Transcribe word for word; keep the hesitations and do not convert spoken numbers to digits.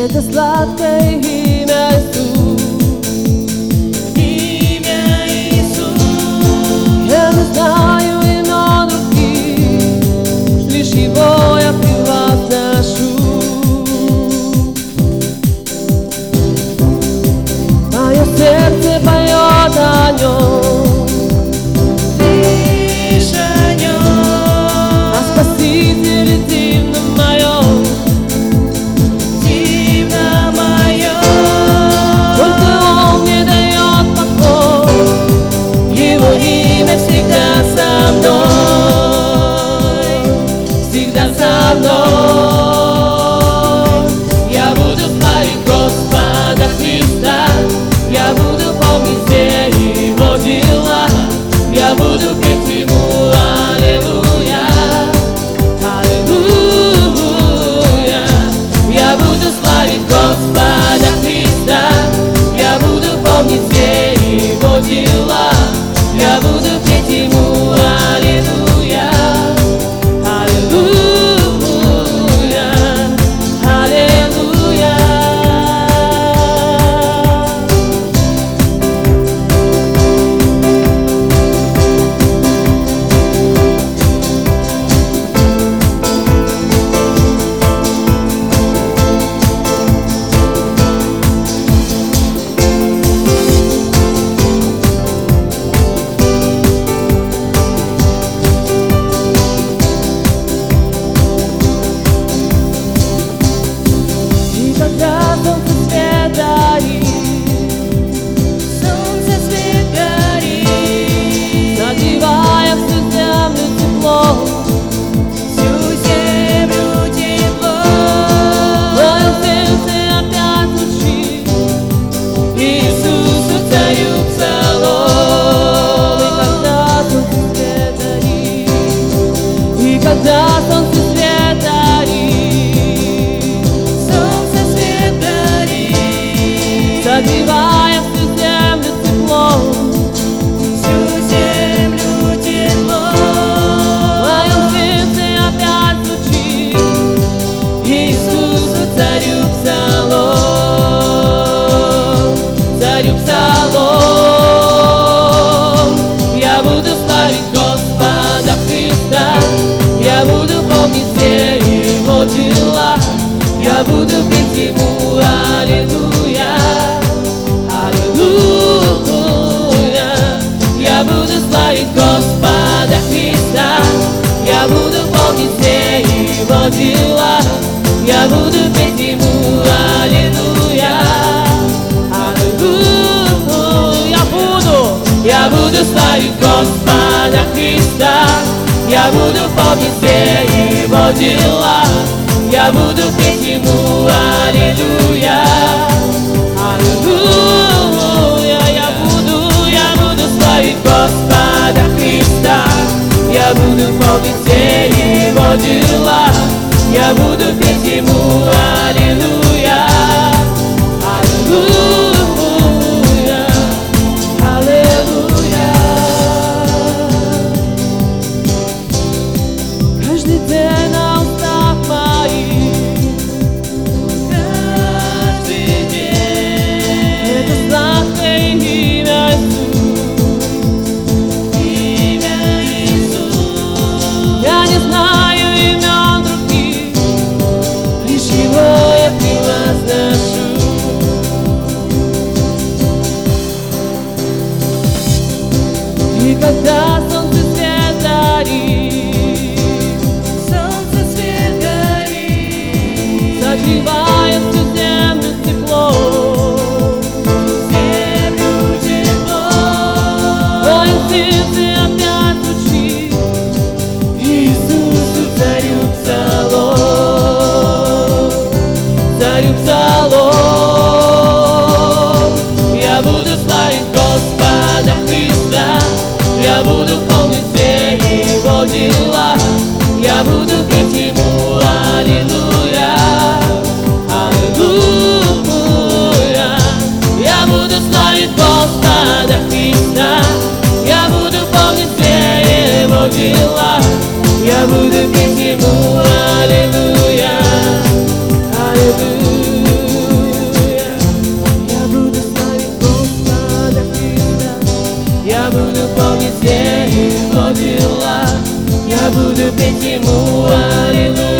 Это сладкое имя Иисус. Имя Иисус. Я не знаю имен других, лишь Его я превозношу. Мое сердце поет о Нем, Лишь о Нем. о Спасителе дивном моем. Дивно моем. Только Он мне дает покой, Его имя всегда со мной, всегда со мной. Я буду славить Господа Христа, я буду помнить все Его дела, я буду петь Ему аллилуйя, аллилуйя. Я буду славить Господа Христа, я буду помнить все Его дела, я буду петь Ему аллилуйя, аллилуйя, аллилуйя. И когда солнце свет горит, Солнце свет горит. согревая всю землю тепло, Всю землю тепло. в моем сердце опять звучит Иисусу царю псалом. И когда солнце свет горит, Солнце свет горит. согревая всю землю тепло, Всю землю тепло. в моем сердце опять звучит Иисусу царю псалом, царю псалом. Я буду славить Господа Христа, я буду помнить все Его дела, я буду петь Ему аллилуйя, аллилуйя. Я буду славить Господа Христа, я буду помнить все Его дела, я буду петь Ему аллилуйя, аллилуйя. Я буду, я буду славить Господа Христа, я буду помнить все Его дела, я буду петь Ему аллилуйя, аллилуйя. Я буду, я буду славить Господа Христа, я буду помнить все Его дела, я буду петь Ему аллилуйя, аллилуйя, аллилуйя. Каждый день на устах моих, Каждый день. это сладкое имя Иисус. Имя Иисус. Я не знаю имен других, лишь Его я превозношу. И когда солнце свет горит, Солнце свет горит. согревая всю землю тепло, Землю тепло. в моем сердце опять звучит Иисусу царю псалом, царю псалом. Я буду славить Господа Христа, я буду помнить все Его дела, я буду петь Ему аллилуйя, аллилуйя. Я буду славить Господа Христа, я буду помнить все Его дела, я буду петь Ему аллилуйя, аллилуйя. дела. Я буду петь ему аллилуйя.